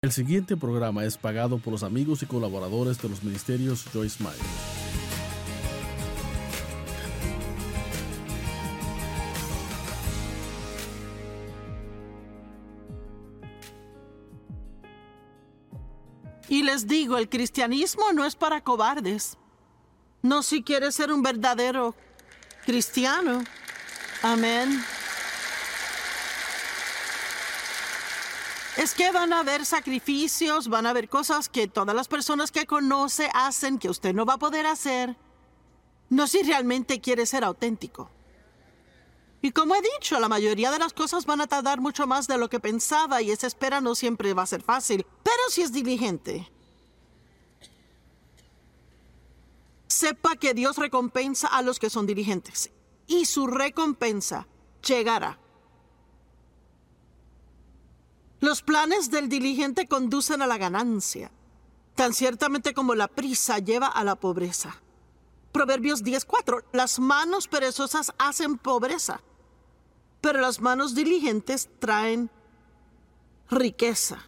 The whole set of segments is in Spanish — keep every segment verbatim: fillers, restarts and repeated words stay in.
El siguiente programa es pagado por los amigos y colaboradores de los ministerios Joyce Meyer. Y les digo, el cristianismo no es para cobardes. No si quieres ser un verdadero cristiano. Amén. Es que van a haber sacrificios, van a haber cosas que todas las personas que conoce hacen que usted no va a poder hacer. No si realmente quiere ser auténtico. Y como he dicho, la mayoría de las cosas van a tardar mucho más de lo que pensaba y esa espera no siempre va a ser fácil. Pero si es diligente, sepa que Dios recompensa a los que son diligentes. Y su recompensa llegará. Los planes del diligente conducen a la ganancia, tan ciertamente como la prisa lleva a la pobreza. Proverbios diez cuatro. Las manos perezosas hacen pobreza, pero las manos diligentes traen riqueza.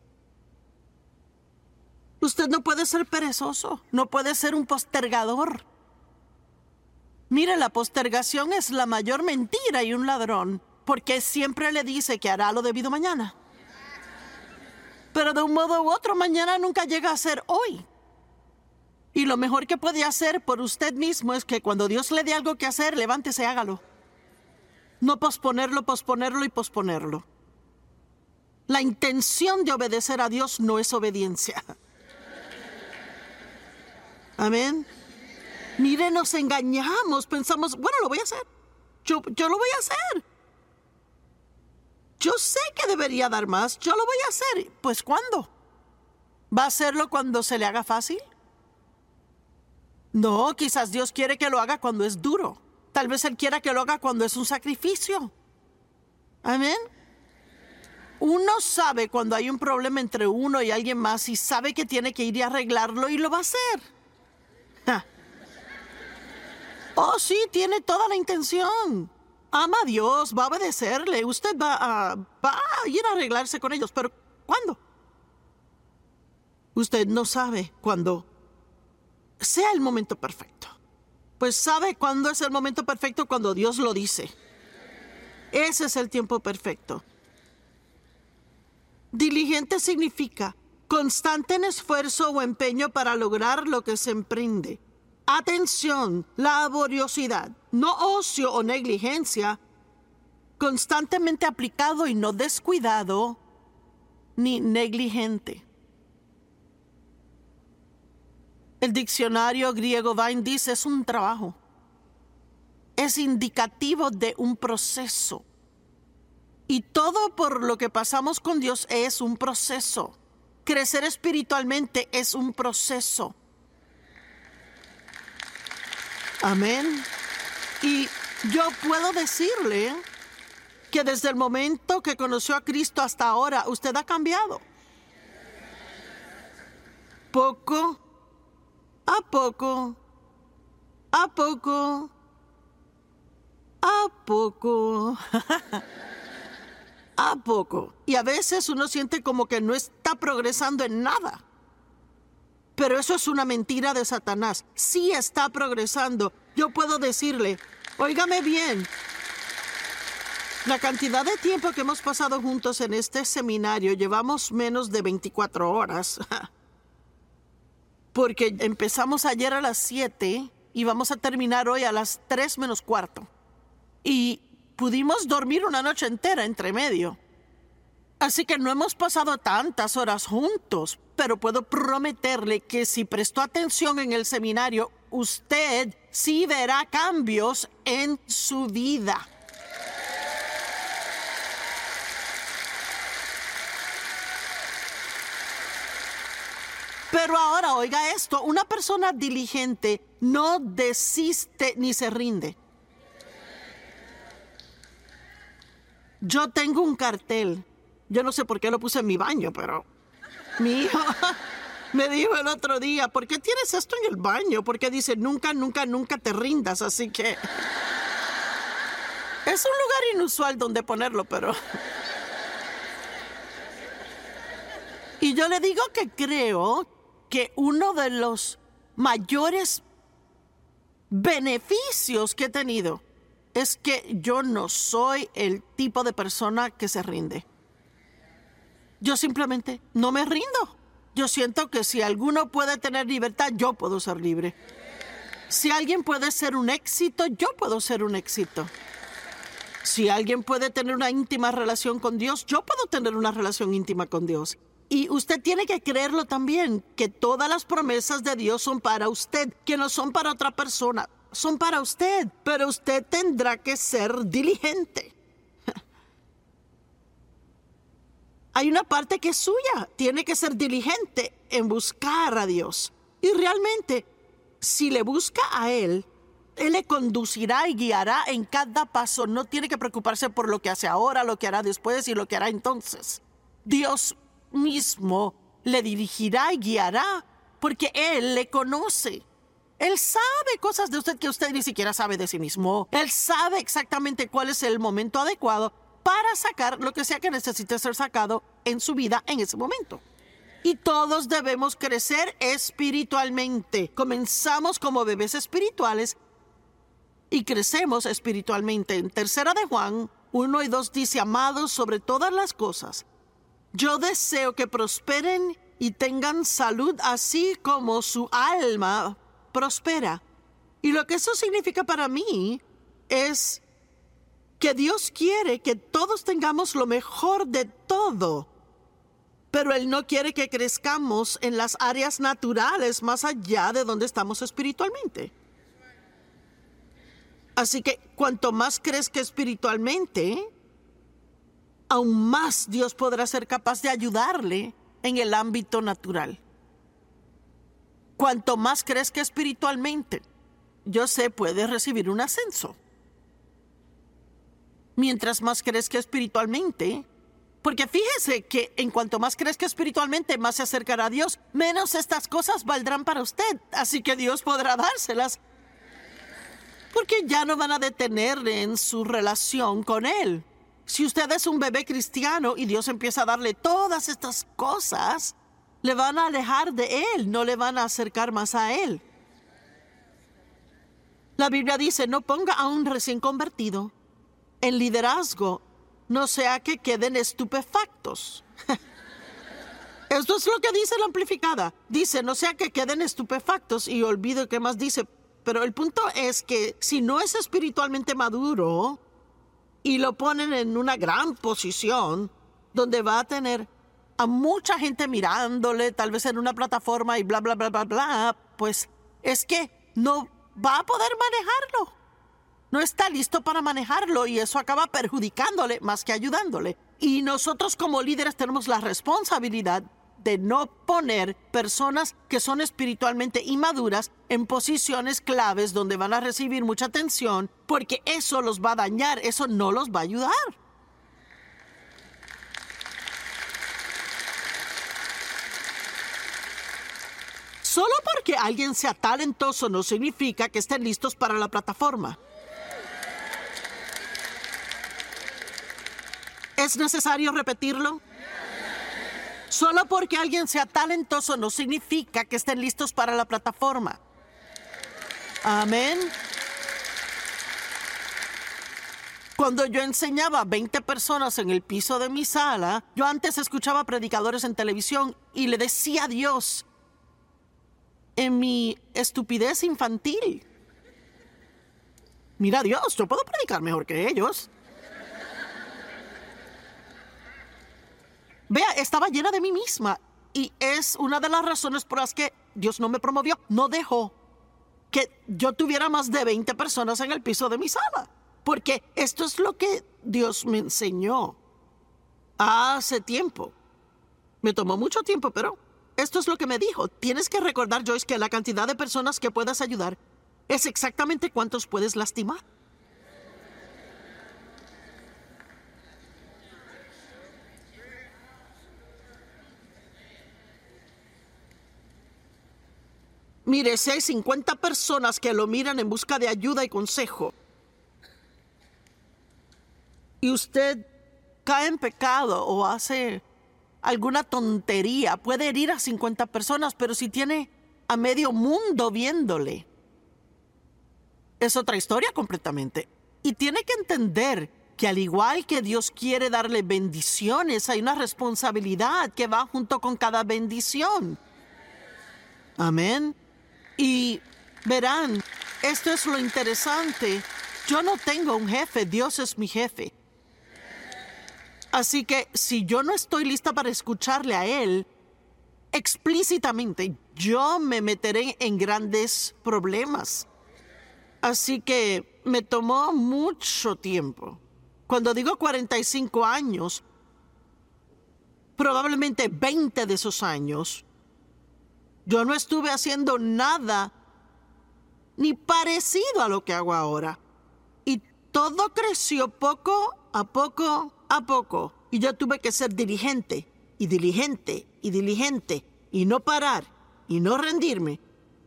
Usted no puede ser perezoso, no puede ser un postergador. Mire, la postergación es la mayor mentira y un ladrón, porque siempre le dice que hará lo debido mañana. Pero de un modo u otro, mañana nunca llega a ser hoy. Y lo mejor que puede hacer por usted mismo es que cuando Dios le dé algo que hacer, levántese y hágalo. No posponerlo, posponerlo y posponerlo. La intención de obedecer a Dios no es obediencia. Amén. Mire, nos engañamos, pensamos, bueno, lo voy a hacer. Yo, yo lo voy a hacer. Yo sé que debería dar más, yo lo voy a hacer. Pues, ¿cuándo? ¿Va a hacerlo cuando se le haga fácil? No, quizás Dios quiere que lo haga cuando es duro. Tal vez Él quiera que lo haga cuando es un sacrificio. Amén. Uno sabe cuando hay un problema entre uno y alguien más y sabe que tiene que ir y arreglarlo y lo va a hacer. Ja. Oh, sí, tiene toda la intención. Ama a Dios, va a obedecerle. Usted va a, va a ir a arreglarse con ellos. ¿Pero cuándo? Usted no sabe cuándo sea el momento perfecto. Pues sabe cuándo es el momento perfecto cuando Dios lo dice. Ese es el tiempo perfecto. Diligente significa constante en esfuerzo o empeño para lograr lo que se emprende. Atención, laboriosidad, no ocio o negligencia, constantemente aplicado y no descuidado ni negligente. El diccionario griego Vine dice es un trabajo. Es indicativo de un proceso. Y todo por lo que pasamos con Dios es un proceso. Crecer espiritualmente es un proceso. Amén. Y yo puedo decirle que desde el momento que conoció a Cristo hasta ahora, usted ha cambiado. Poco a poco, a poco, a poco, a poco. Y a veces uno siente como que no está progresando en nada. Pero eso es una mentira de Satanás. Sí está progresando. Yo puedo decirle, óigame bien, la cantidad de tiempo que hemos pasado juntos en este seminario, llevamos menos de veinticuatro horas. Porque empezamos ayer a las siete y vamos a terminar hoy a las tres menos cuarto. Y pudimos dormir una noche entera entre medio. Así que no hemos pasado tantas horas juntos, pero puedo prometerle que si prestó atención en el seminario, usted sí verá cambios en su vida. Pero ahora, oiga esto, una persona diligente no desiste ni se rinde. Yo tengo un cartel. Yo no sé por qué lo puse en mi baño, pero mi hijo me dijo el otro día, ¿por qué tienes esto en el baño? Porque dice, nunca, nunca, nunca te rindas, así que es un lugar inusual donde ponerlo, pero Y yo le digo que creo que uno de los mayores beneficios que he tenido es que yo no soy el tipo de persona que se rinde. Yo simplemente no me rindo. Yo siento que si alguno puede tener libertad, yo puedo ser libre. Si alguien puede ser un éxito, yo puedo ser un éxito. Si alguien puede tener una íntima relación con Dios, yo puedo tener una relación íntima con Dios. Y usted tiene que creerlo también, que todas las promesas de Dios son para usted, que no son para otra persona, son para usted. Pero usted tendrá que ser diligente. Hay una parte que es suya. Tiene que ser diligente en buscar a Dios. Y realmente, si le busca a Él, Él le conducirá y guiará en cada paso. No tiene que preocuparse por lo que hace ahora, lo que hará después y lo que hará entonces. Dios mismo le dirigirá y guiará porque Él le conoce. Él sabe cosas de usted que usted ni siquiera sabe de sí mismo. Él sabe exactamente cuál es el momento adecuado para sacar lo que sea que necesite ser sacado en su vida en ese momento. Y todos debemos crecer espiritualmente. Comenzamos como bebés espirituales y crecemos espiritualmente. En Tercera de Juan uno y dos dice: amados, sobre todas las cosas, yo deseo que prosperen y tengan salud, así como su alma prospera. Y lo que eso significa para mí es que Dios quiere que todos tengamos lo mejor de todo, pero Él no quiere que crezcamos en las áreas naturales más allá de donde estamos espiritualmente. Así que cuanto más crezca espiritualmente, aún más Dios podrá ser capaz de ayudarle en el ámbito natural. Cuanto más crezca espiritualmente, yo sé, puede recibir un ascenso. Mientras más crezca espiritualmente, porque fíjese que en cuanto más crezca espiritualmente, más se acercará a Dios, menos estas cosas valdrán para usted. Así que Dios podrá dárselas, porque ya no van a detenerle en su relación con Él. Si usted es un bebé cristiano y Dios empieza a darle todas estas cosas, le van a alejar de Él, no le van a acercar más a Él. La Biblia dice: no ponga a un recién convertido en liderazgo, no sea que queden estupefactos. Esto es lo que dice la amplificada. Dice: no sea que queden estupefactos, y olvido qué más dice. Pero el punto es que si no es espiritualmente maduro y lo ponen en una gran posición donde va a tener a mucha gente mirándole, tal vez en una plataforma y bla, bla, bla, bla, bla, pues es que no va a poder manejarlo. No está listo para manejarlo y eso acaba perjudicándole más que ayudándole. Y nosotros como líderes tenemos la responsabilidad de no poner personas que son espiritualmente inmaduras en posiciones claves donde van a recibir mucha atención, porque eso los va a dañar, eso no los va a ayudar. Solo porque alguien sea talentoso no significa que estén listos para la plataforma. ¿Es necesario repetirlo? Solo porque alguien sea talentoso no significa que estén listos para la plataforma. Amén. Cuando yo enseñaba a veinte personas en el piso de mi sala, yo antes escuchaba predicadores en televisión y le decía a Dios, en mi estupidez infantil: mira, Dios, yo puedo predicar mejor que ellos. Vea, estaba llena de mí misma. Y es una de las razones por las que Dios no me promovió. No dejó que yo tuviera más de veinte personas en el piso de mi sala. Porque esto es lo que Dios me enseñó hace tiempo. Me tomó mucho tiempo, pero esto es lo que me dijo. Tienes que recordar, Joyce, que la cantidad de personas que puedas ayudar es exactamente cuántos puedes lastimar. Mire, si hay cincuenta personas que lo miran en busca de ayuda y consejo, y usted cae en pecado o hace alguna tontería puede herir a cincuenta personas, pero si tiene a medio mundo viéndole, es otra historia completamente. Y tiene que entender que al igual que Dios quiere darle bendiciones, hay una responsabilidad que va junto con cada bendición. Amén. Y verán, esto es lo interesante. Yo no tengo un jefe, Dios es mi jefe. Así que si yo no estoy lista para escucharle a Él, explícitamente, yo me meteré en grandes problemas. Así que me tomó mucho tiempo. Cuando digo cuarenta y cinco años, probablemente veinte de esos años, yo no estuve haciendo nada ni parecido a lo que hago ahora. Y todo creció poco a poco a poco. Y yo tuve que ser diligente y diligente y diligente y no parar y no rendirme.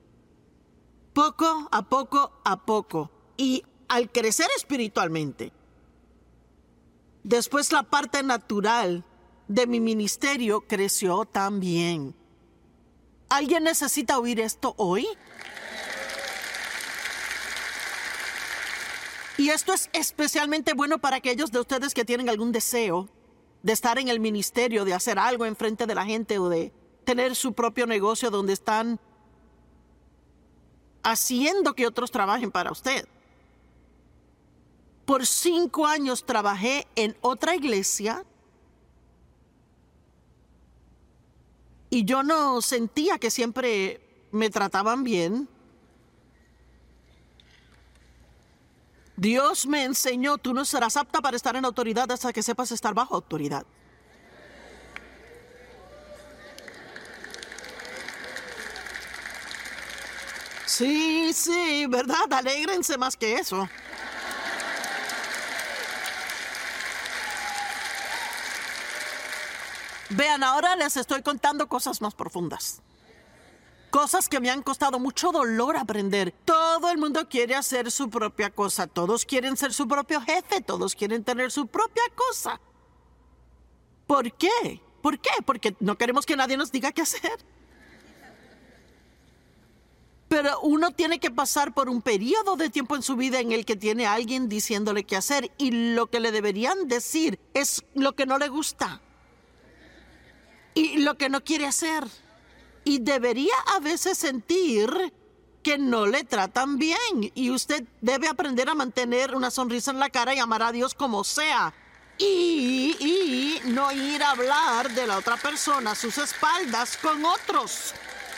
Poco a poco a poco. Y al crecer espiritualmente, después la parte natural de mi ministerio creció también. ¿Alguien necesita oír esto hoy? Y esto es especialmente bueno para aquellos de ustedes que tienen algún deseo de estar en el ministerio, de hacer algo en frente de la gente o de tener su propio negocio donde están haciendo que otros trabajen para usted. Por cinco años trabajé en otra iglesia y yo no sentía que siempre me trataban bien. Dios me enseñó, tú no serás apta para estar en autoridad hasta que sepas estar bajo autoridad. Sí, sí, ¿verdad? Alégrense más que eso. Vean, ahora les estoy contando cosas más profundas. Cosas que me han costado mucho dolor aprender. Todo el mundo quiere hacer su propia cosa. Todos quieren ser su propio jefe. Todos quieren tener su propia cosa. ¿Por qué? ¿Por qué? Porque no queremos que nadie nos diga qué hacer. Pero uno tiene que pasar por un periodo de tiempo en su vida en el que tiene a alguien diciéndole qué hacer. Y lo que le deberían decir es lo que no le gusta. Y lo que no quiere hacer. Y debería a veces sentir que no le tratan bien. Y usted debe aprender a mantener una sonrisa en la cara y amar a Dios como sea. Y, y no ir a hablar de la otra persona a sus espaldas con otros.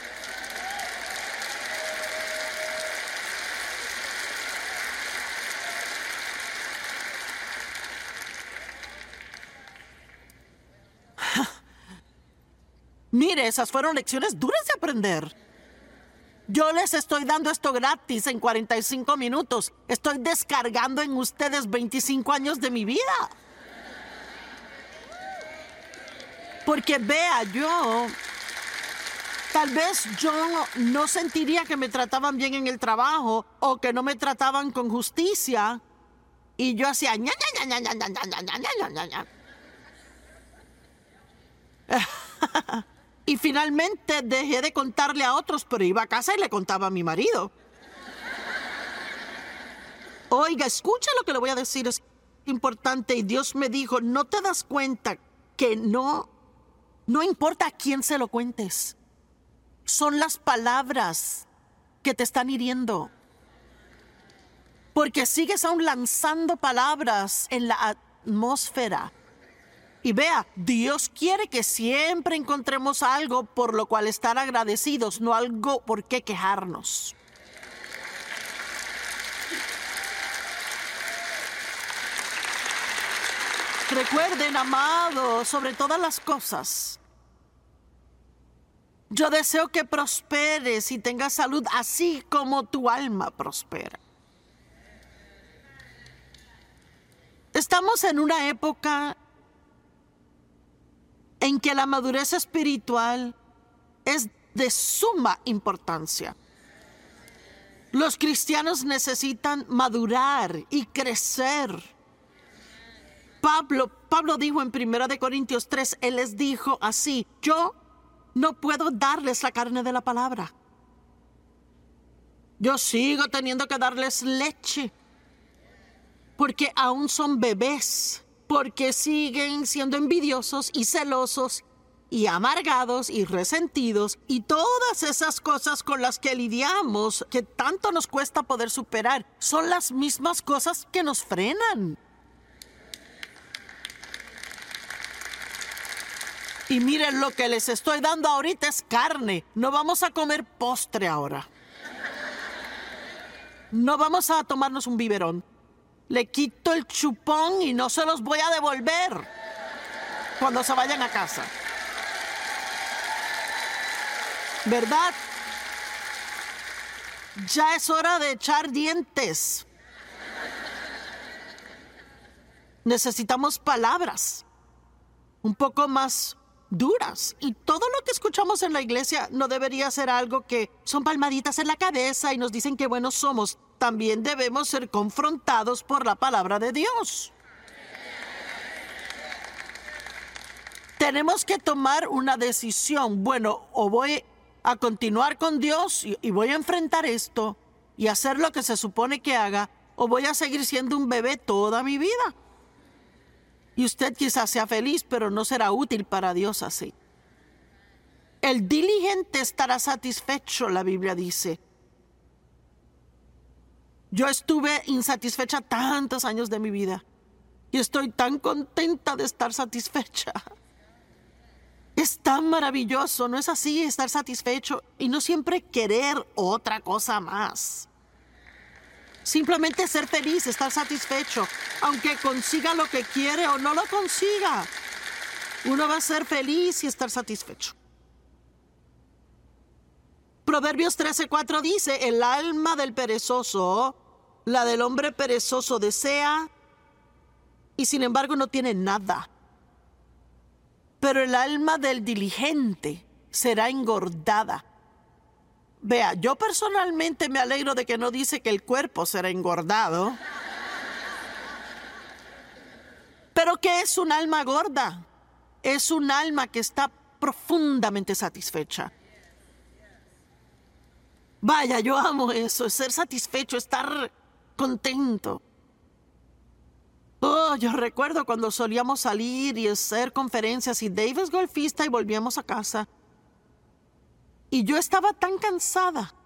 Mire, esas fueron lecciones duras de aprender. Yo les estoy dando esto gratis en cuarenta y cinco minutos. Estoy descargando en ustedes veinticinco años de mi vida. Porque vea, yo... Tal vez yo no sentiría que me trataban bien en el trabajo o que no me trataban con justicia. Y yo hacía... ña, ña, ña, ña, ña, ña, ña, ña, ña, ña, ña. Y finalmente dejé de contarle a otros, pero iba a casa y le contaba a mi marido. Oiga, escucha lo que le voy a decir, es importante. Y Dios me dijo, ¿no te das cuenta que no, no importa a quién se lo cuentes? Son las palabras que te están hiriendo. Porque sigues aún lanzando palabras en la atmósfera. Y vea, Dios quiere que siempre encontremos algo por lo cual estar agradecidos, no algo por qué quejarnos. Recuerden, amados, sobre todas las cosas, yo deseo que prosperes y tengas salud, así como tu alma prospera. Estamos en una época en que la madurez espiritual es de suma importancia. Los cristianos necesitan madurar y crecer. Pablo, Pablo dijo en primera de Corintios tres, él les dijo así: yo no puedo darles la carne de la palabra. Yo sigo teniendo que darles leche, porque aún son bebés, porque siguen siendo envidiosos y celosos y amargados y resentidos y todas esas cosas con las que lidiamos, que tanto nos cuesta poder superar, son las mismas cosas que nos frenan. Y miren, lo que les estoy dando ahorita es carne. No vamos a comer postre ahora. No vamos a tomarnos un biberón. Le quito el chupón y no se los voy a devolver cuando se vayan a casa. ¿Verdad? Ya es hora de echar dientes. Necesitamos palabras un poco más duras. Y todo lo que escuchamos en la iglesia no debería ser algo que son palmaditas en la cabeza y nos dicen qué buenos somos. También debemos ser confrontados por la palabra de Dios. Tenemos que tomar una decisión. Bueno, o voy a continuar con Dios y, y voy a enfrentar esto y hacer lo que se supone que haga, o voy a seguir siendo un bebé toda mi vida. Y usted quizás sea feliz, pero no será útil para Dios así. El diligente estará satisfecho, la Biblia dice. Yo estuve insatisfecha tantos años de mi vida y estoy tan contenta de estar satisfecha. Es tan maravilloso, ¿no es así? Estar satisfecho y no siempre querer otra cosa más. Simplemente ser feliz, estar satisfecho, aunque consiga lo que quiere o no lo consiga. Uno va a ser feliz y estar satisfecho. Proverbios trece cuatro dice: el alma del perezoso, la del hombre perezoso desea, y sin embargo no tiene nada. Pero el alma del diligente será engordada. Vea, yo personalmente me alegro de que no dice que el cuerpo será engordado. Pero ¿qué es un alma gorda? Es un alma que está profundamente satisfecha. Vaya, yo amo eso, ser satisfecho, estar contento. Oh, yo recuerdo cuando solíamos salir y hacer conferencias y Dave es golfista y volvíamos a casa. Y yo estaba tan cansada.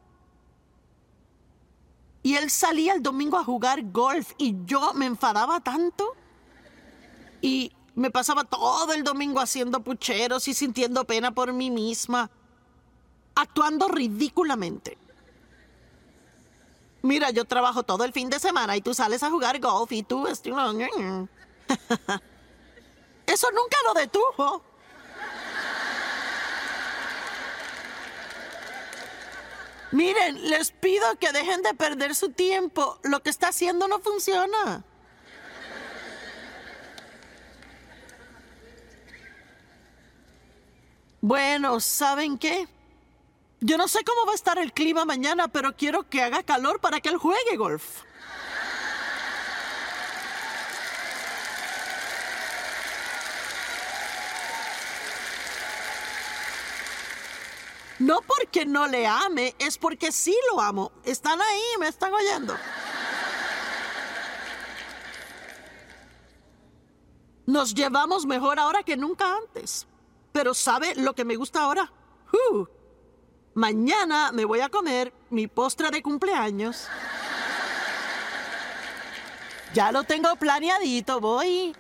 Y él salía el domingo a jugar golf y yo me enfadaba tanto. Y me pasaba todo el domingo haciendo pucheros y sintiendo pena por mí misma, actuando ridículamente. Mira, yo trabajo todo el fin de semana y tú sales a jugar golf y tú... Eso nunca lo detuvo. Miren, les pido que dejen de perder su tiempo. Lo que está haciendo no funciona. Bueno, ¿saben qué? Yo no sé cómo va a estar el clima mañana, pero quiero que haga calor para que él juegue golf. No porque no le ame, es porque sí lo amo. Están ahí, me están oyendo. Nos llevamos mejor ahora que nunca antes. Pero ¿sabe lo que me gusta ahora? Uh, mañana me voy a comer mi postre de cumpleaños. Ya lo tengo planeadito, voy.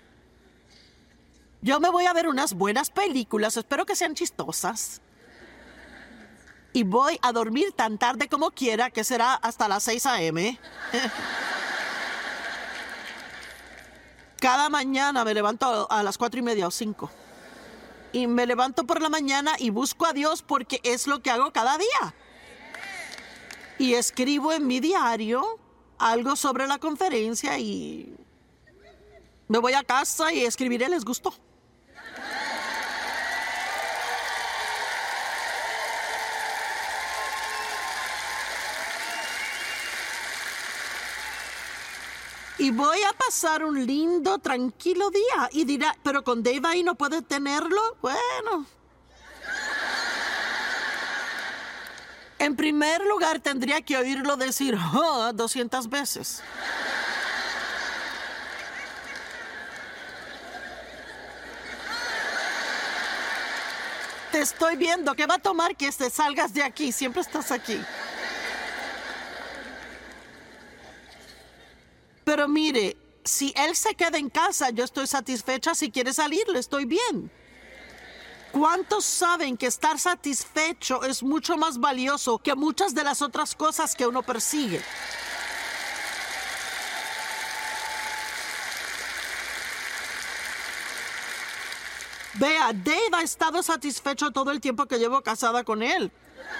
Yo me voy a ver unas buenas películas, espero que sean chistosas. Y voy a dormir tan tarde como quiera, que será hasta las seis a eme Cada mañana me levanto a las cuatro y media o cinco. Y me levanto por la mañana y busco a Dios porque es lo que hago cada día. Y escribo en mi diario algo sobre la conferencia y me voy a casa y escribiré, ¿les gustó? Y voy a pasar un lindo, tranquilo día. Y dirá, pero con Dave ahí no puede tenerlo. Bueno. En primer lugar, tendría que oírlo decir oh, doscientas veces. Te estoy viendo. ¿Qué va a tomar que te salgas de aquí? Siempre estás aquí. Pero mire, si él se queda en casa, yo estoy satisfecha. Si quiere salir, le estoy bien. ¿Cuántos saben que estar satisfecho es mucho más valioso que muchas de las otras cosas que uno persigue? Vea, Dave ha estado satisfecho todo el tiempo que llevo casada con él.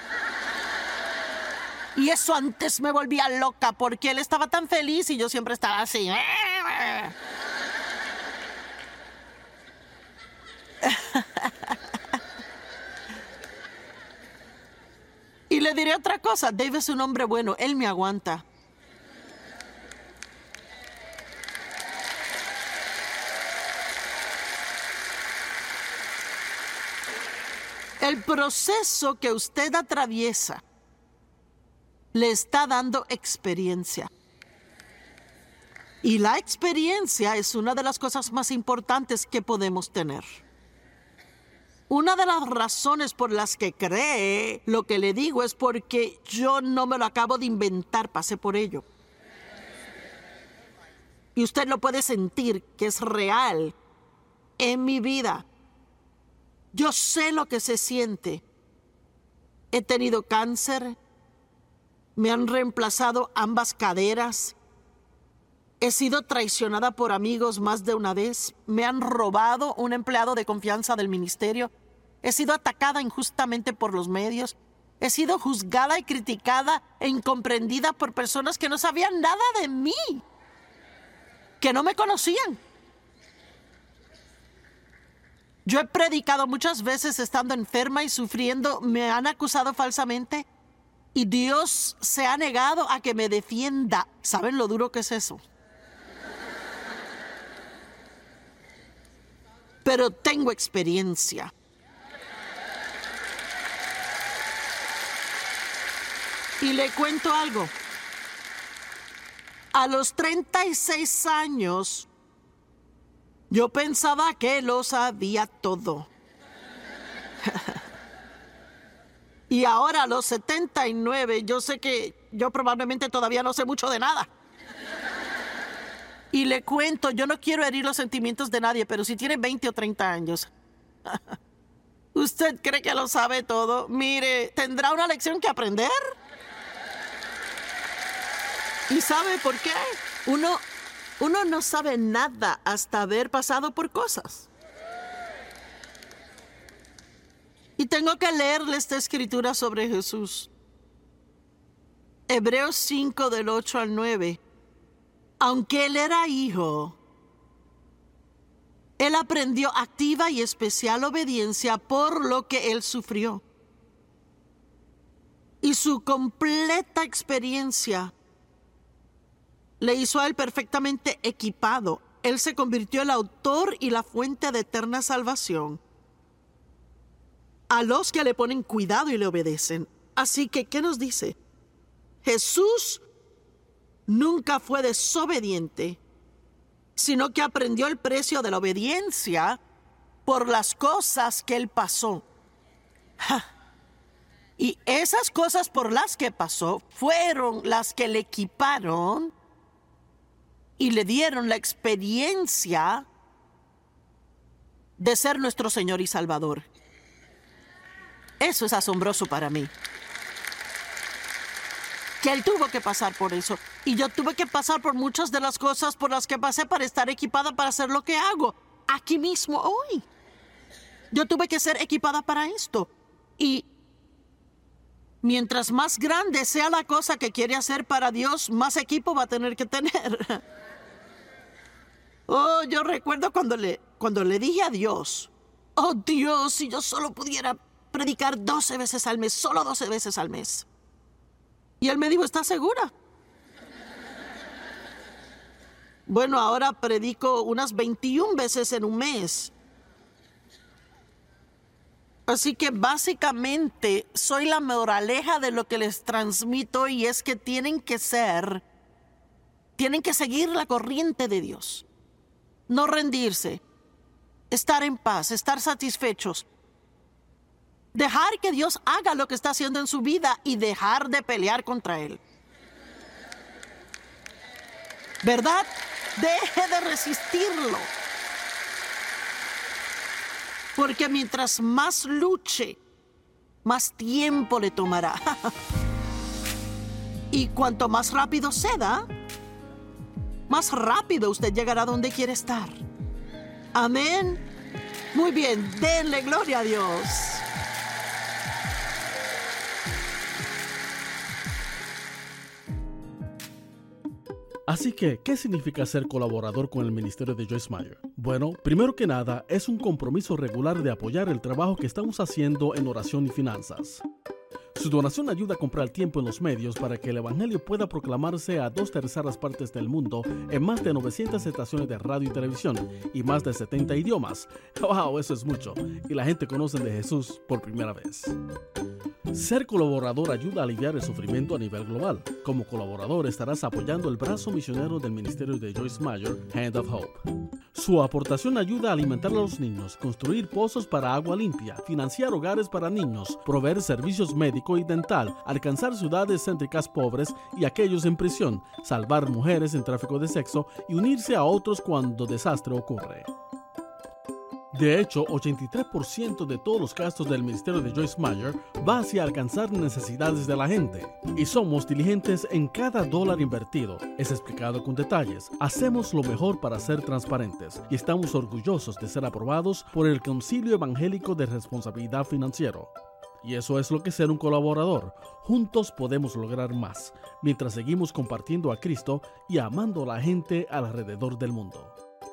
Y eso antes me volvía loca porque él estaba tan feliz y yo siempre estaba así. Y le diré otra cosa, Dave es un hombre bueno, él me aguanta. El proceso que usted atraviesa le está dando experiencia. Y la experiencia es una de las cosas más importantes que podemos tener. Una de las razones por las que cree lo que le digo es porque yo no me lo acabo de inventar, pasé por ello. Y usted lo puede sentir que es real en mi vida. Yo sé lo que se siente. He tenido cáncer. Me han reemplazado ambas caderas. He sido traicionada por amigos más de una vez. Me han robado un empleado de confianza del ministerio. He sido atacada injustamente por los medios. He sido juzgada y criticada e incomprendida por personas que no sabían nada de mí, que no me conocían. Yo he predicado muchas veces estando enferma y sufriendo. Me han acusado falsamente y Dios se ha negado a que me defienda. ¿Saben lo duro que es eso? Pero tengo experiencia. Y le cuento algo. A los treinta y seis años, yo pensaba que lo sabía todo. Y ahora a los setenta y nueve, yo sé que yo probablemente todavía no sé mucho de nada. Y le cuento, yo no quiero herir los sentimientos de nadie, pero si tiene veinte o treinta años, ¿usted cree que lo sabe todo? Mire, ¿tendrá una lección que aprender? ¿Y sabe por qué? Uno, uno no sabe nada hasta haber pasado por cosas. Y tengo que leerle esta escritura sobre Jesús. Hebreos cinco, del ocho al nueve. Aunque él era hijo, él aprendió activa y especial obediencia por lo que él sufrió. Y su completa experiencia le hizo a él perfectamente equipado. Él se convirtió en el autor y la fuente de eterna salvación a los que le ponen cuidado y le obedecen. Así que, ¿qué nos dice? Jesús nunca fue desobediente, sino que aprendió el precio de la obediencia por las cosas que él pasó. ¡Ja! Y esas cosas por las que pasó fueron las que le equiparon y le dieron la experiencia de ser nuestro Señor y Salvador. Eso es asombroso para mí. Que él tuvo que pasar por eso. Y yo tuve que pasar por muchas de las cosas por las que pasé para estar equipada para hacer lo que hago. Aquí mismo, hoy. Yo tuve que ser equipada para esto. Y mientras más grande sea la cosa que quiere hacer para Dios, más equipo va a tener que tener. Oh, yo recuerdo cuando le, cuando le dije a Dios, oh Dios, si yo solo pudiera predicar doce veces al mes, solo doce veces al mes. Y él me dijo, ¿estás segura? Bueno, ahora predico unas veintiuna veces en un mes. Así que básicamente soy la moraleja de lo que les transmito, y es que tienen que ser, tienen que seguir la corriente de Dios. No rendirse, estar en paz, estar satisfechos. Dejar que Dios haga lo que está haciendo en su vida y dejar de pelear contra Él. ¿Verdad? Deje de resistirlo. Porque mientras más luche, más tiempo le tomará. Y cuanto más rápido ceda, más rápido usted llegará donde quiere estar. Amén. Muy bien, denle gloria a Dios. Así que, ¿qué significa ser colaborador con el ministerio de Joyce Meyer? Bueno, primero que nada, es un compromiso regular de apoyar el trabajo que estamos haciendo en oración y finanzas. Su donación ayuda a comprar tiempo en los medios para que el evangelio pueda proclamarse a dos terceras partes del mundo en más de novecientas estaciones de radio y televisión y más de setenta idiomas. ¡Wow! Eso es mucho. Y la gente conoce de Jesús por primera vez. Ser colaborador ayuda a aliviar el sufrimiento a nivel global. Como colaborador estarás apoyando el brazo misionero del ministerio de Joyce Meyer, Hand of Hope. Su aportación ayuda a alimentar a los niños, construir pozos para agua limpia, financiar hogares para niños, proveer servicios médico y dental, alcanzar ciudades céntricas pobres y aquellos en prisión, salvar mujeres en tráfico de sexo y unirse a otros cuando desastre ocurre. De hecho, ochenta y tres por ciento de todos los gastos del ministerio de Joyce Meyer va hacia alcanzar necesidades de la gente. Y somos diligentes en cada dólar invertido. Es explicado con detalles. Hacemos lo mejor para ser transparentes y estamos orgullosos de ser aprobados por el Concilio Evangélico de Responsabilidad Financiera. Y eso es lo que es ser un colaborador. Juntos podemos lograr más, mientras seguimos compartiendo a Cristo y amando a la gente alrededor del mundo.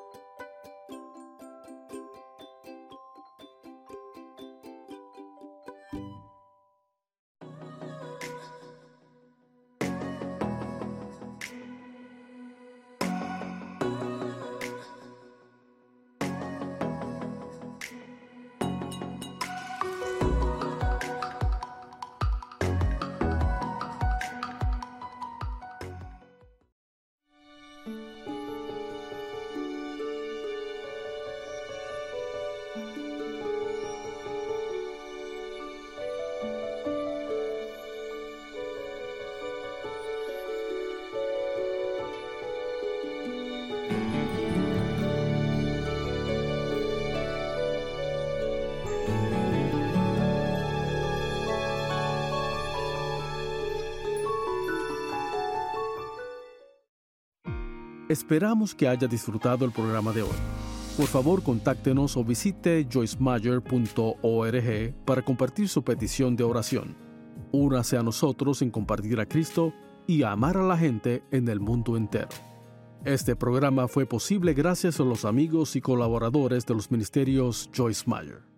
Esperamos que haya disfrutado el programa de hoy. Por favor, contáctenos o visite joyce meyer punto org para compartir su petición de oración. Únase a nosotros en compartir a Cristo y a amar a la gente en el mundo entero. Este programa fue posible gracias a los amigos y colaboradores de los ministerios Joyce Meyer.